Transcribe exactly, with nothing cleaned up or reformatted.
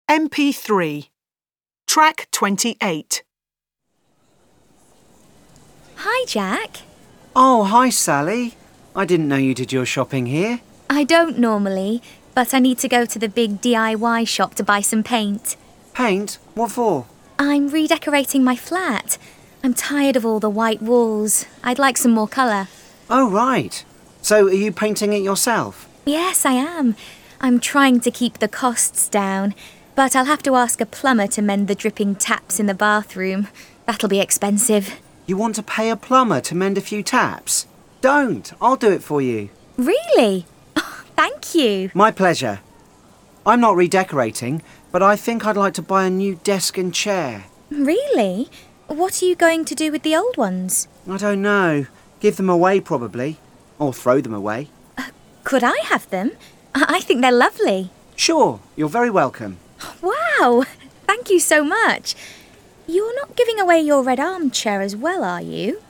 M P three. Track twenty-eight. Hi, Jack. Oh, hi, Sally. I didn't know you did your shopping here. I don't normally, but I need to go to the big D I Y shop to buy some paint. Paint? What for? I'm redecorating my flat. I'm tired of all the white walls. I'd like some more colour. Oh, right. So are you painting it yourself? Yes, I am. I'm trying to keep the costs down, but I'll have to ask a plumber to mend the dripping taps in the bathroom. That'll be expensive. You want to pay a plumber to mend a few taps? Don't. I'll do it for you. Really? Oh, thank you. My pleasure. I'm not redecorating, but I think I'd like to buy a new desk and chair. Really? What are you going to do with the old ones? I don't know. Give them away, probably. Or throw them away. Uh, could I have them? I-, I think they're lovely. Sure. You're very welcome. Wow! Thank you so much. You're not giving away your red armchair as well, are you?